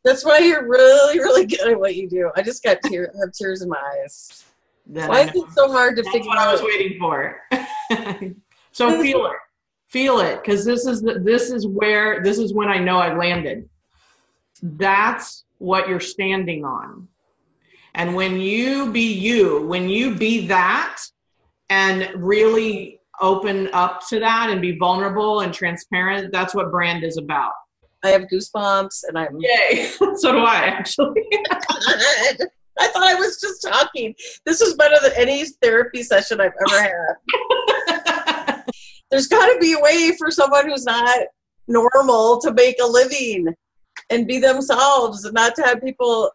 That's why you're really, really good at what you do. I just got have tears in my eyes. Why is it so hard to figure out? That's what I was waiting for. So feel it, because this is when I know I've landed. That's what you're standing on. And when you be that and really open up to that and be vulnerable and transparent, that's what brand is about. I have goosebumps and I'm... Yay. So do I, actually. I thought I was just talking. This is better than any therapy session I've ever had. There's got to be a way for someone who's not normal to make a living and be themselves and not to have people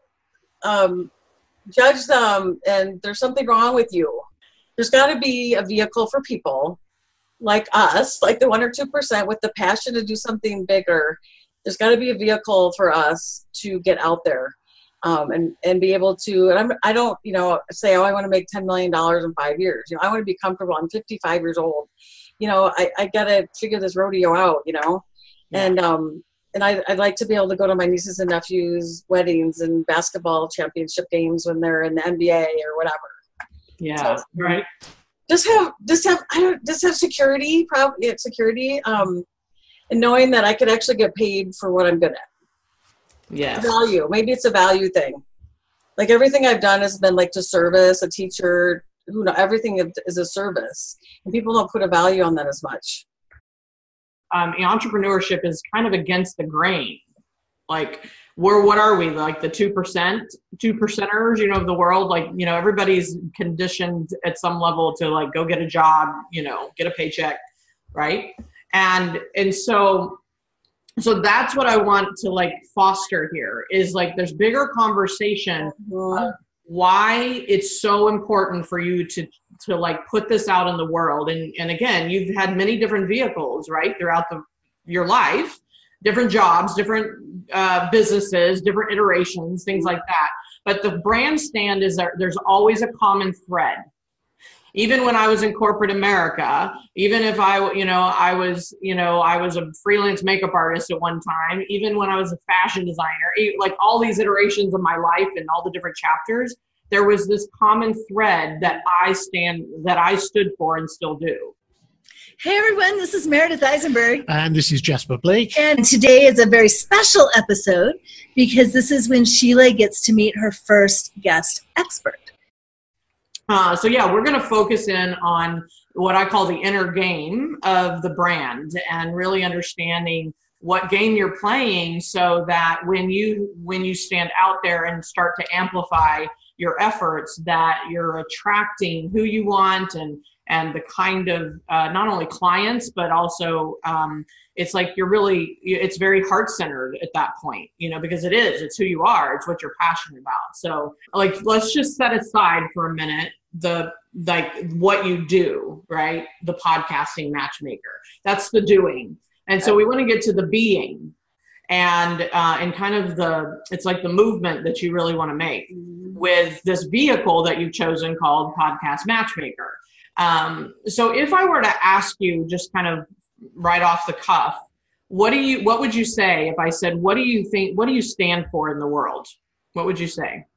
judge them and there's something wrong with you. There's got to be a vehicle for people like us, like the 1 or 2% with the passion to do something bigger. There's got to be a vehicle for us to get out there and be able to, and I don't, say, oh, I want to make $10 million in 5 years. I want to be comfortable. I'm 55 years old. I got to figure this rodeo out, Yeah. And I'd like to be able to go to my nieces and nephews' weddings and basketball championship games when they're in the NBA or whatever. Yeah, so, right. Just have security, and knowing that I could actually get paid for what I'm good at. Yeah. Value. Maybe it's a value thing. Like everything I've done has been like to service, a teacher, everything is a service. And people don't put a value on that as much. Entrepreneurship is kind of against the grain. Like, what are we? Like the 2%, 2%ers, of the world. Like, everybody's conditioned at some level to like go get a job, get a paycheck, right? And so that's what I want to like foster here is like there's bigger conversation of why it's so important for you to like put this out in the world. And again, you've had many different vehicles, right? Throughout your life, different jobs, different businesses, different iterations, things like that. But the brand stand is there's always a common thread. Even when I was in corporate America, even if I was a freelance makeup artist at one time, even when I was a fashion designer, like all these iterations of my life and all the different chapters, there was this common thread that I stood for and still do. Hey everyone, this is Meredith Eisenberg. And this is Jasper Blake. And today is a very special episode because this is when Sheila gets to meet her first guest expert. So we're going to focus in on what I call the inner game of the brand and really understanding what game you're playing so that when you stand out there and start to amplify your efforts, that you're attracting who you want and the kind of not only clients, but also it's like it's very heart-centered at that point, because it's who you are, it's what you're passionate about. So like, let's just set aside for a minute what you do, right? The podcasting matchmaker, that's the doing. And so we want to get to the being and kind of it's like the movement that you really want to make with this vehicle that you've chosen called Podcast Matchmaker. So if I were to ask you just kind of right off the cuff, what would you say if I said, what do you stand for in the world? What would you say?